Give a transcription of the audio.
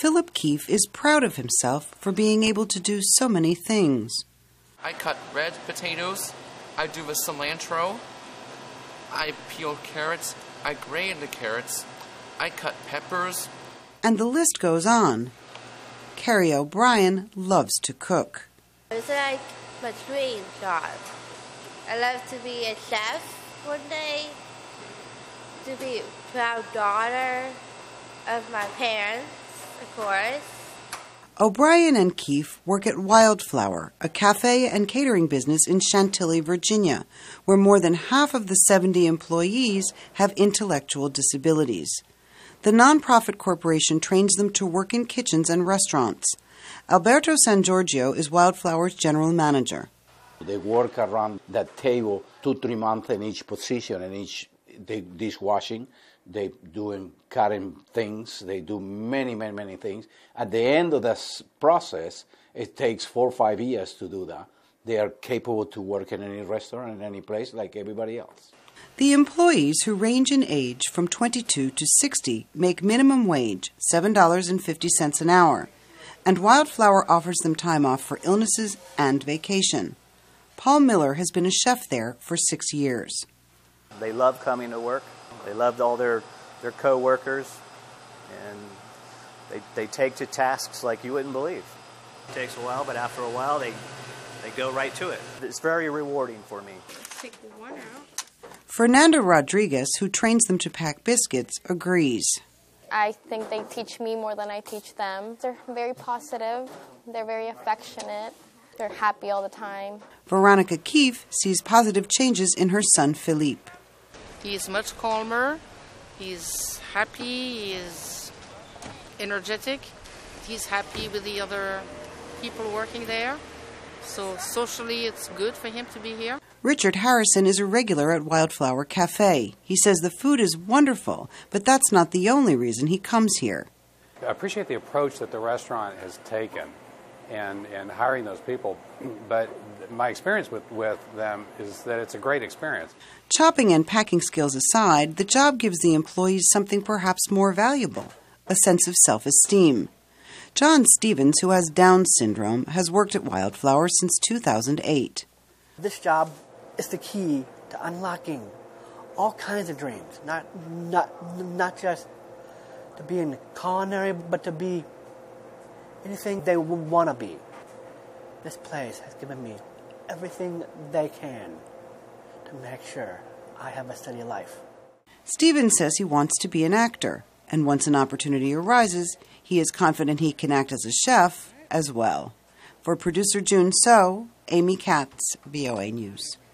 Philip Keefe is proud of himself for being able to do so many things. I cut red potatoes, I do the cilantro, I peel carrots, I grate the carrots, I cut peppers. And the list goes on. Carrie O'Brien loves to cook. It's like my dream job. I love to be a chef one day, to be a proud daughter of my parents, of course. O'Brien and Keefe work at Wildflower, a cafe and catering business in Chantilly, Virginia, where more than half of the 70 employees have intellectual disabilities. The nonprofit corporation trains them to work in kitchens and restaurants. Alberto San Giorgio is Wildflower's general manager. They work around that table 2-3 months in each position, and they dishwashing, they doing cutting things, they do many things. At the end of this process, it takes 4 or 5 years to do that. They are capable to work in any restaurant, in any place, like everybody else. The employees, who range in age from 22 to 60, make minimum wage, $7.50 an hour, and Wildflower offers them time off for illnesses and vacation. Paul Miller has been a chef there for 6 years. They love coming to work. They loved all their co-workers, and they take to tasks like you wouldn't believe. It takes a while, but after a while, they go right to it. It's very rewarding for me. Take the one out. Fernando Rodriguez, who trains them to pack biscuits, agrees. I think they teach me more than I teach them. They're very positive. They're very affectionate. They're happy all the time. Veronica Keefe sees positive changes in her son, Philippe. He's much calmer, he's happy, he's energetic, he's happy with the other people working there. So socially it's good for him to be here. Richard Harrison is a regular at Wildflower Cafe. He says the food is wonderful, but that's not the only reason he comes here. I appreciate the approach that the restaurant has taken in hiring those people, but my experience with them is that it's a great experience. Chopping and packing skills aside, the job gives the employees something perhaps more valuable, a sense of self-esteem. John Stevens, who has Down syndrome, has worked at Wildflower since 2008. This job is the key to unlocking all kinds of dreams, not just to be in culinary, but to be anything they want to be. This place has given me everything they can to make sure I have a steady life. Stevens says he wants to be an actor, and once an opportunity arises, he is confident he can act as a chef as well. For producer June So, Amy Katz, VOA News.